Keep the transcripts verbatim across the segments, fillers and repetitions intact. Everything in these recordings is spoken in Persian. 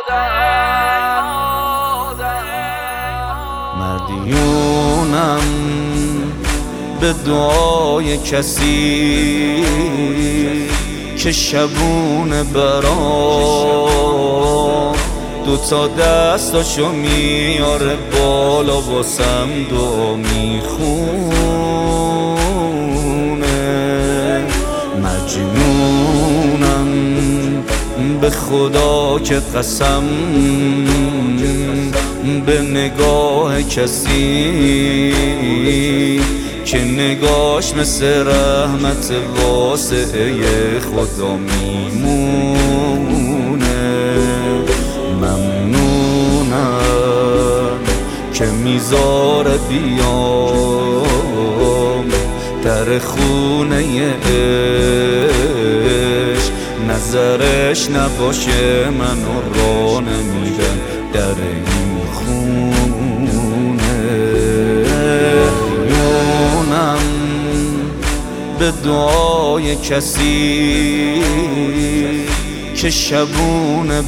مدیونم به دعای کسی که شبونه برام دوتا دستاشو میاره بالا واسم دعا میخونه. مجنونم به خدا که قسم به نگاه کسی که نگاش مثل رحمت واسعه خدا میمونه. ممنونم که میذاره بیام در خونه عشق، نظرش نباشه منو راه نمیدن در این خونه. یونم به دعای کسی که شبونه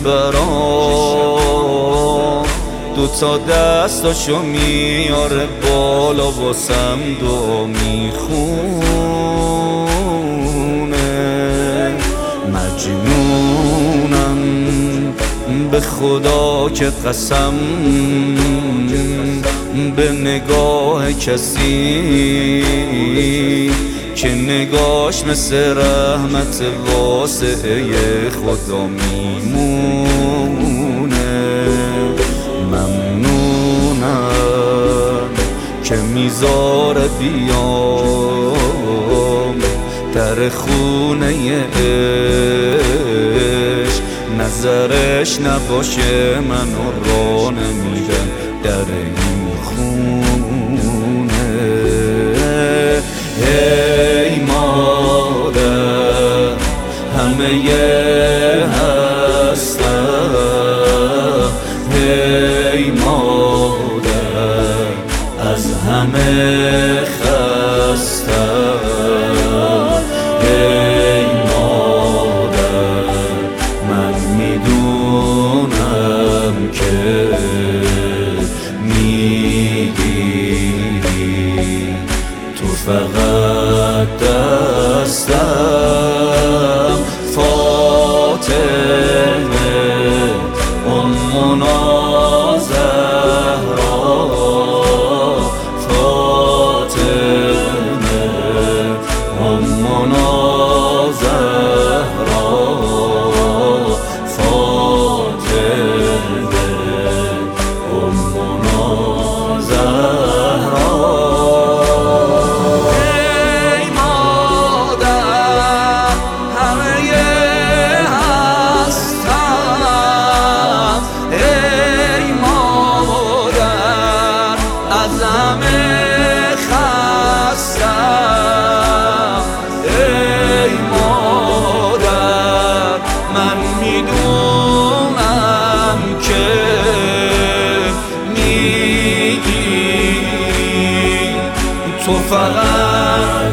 برام دوتا دستاشو میاره بالا واسم دعا میخونه. مجنونم به خدا که قسم به نگاه کسی که نگاش مثل رحمت واسعه خدا میمونه. ممنونم که میذاره بیام در خونه عشق، نظرش نباشه منو راه نمیدن در این خونه. ای مادر همه هستم، ای مادر از همه خستم. ای مادر من میدونم که میگیری تو فقط دستم. فاطمه امنا زهرا، فاطمه امنا زهرا، فاطمه امنا زهرا. میدونم که میگی تو فقط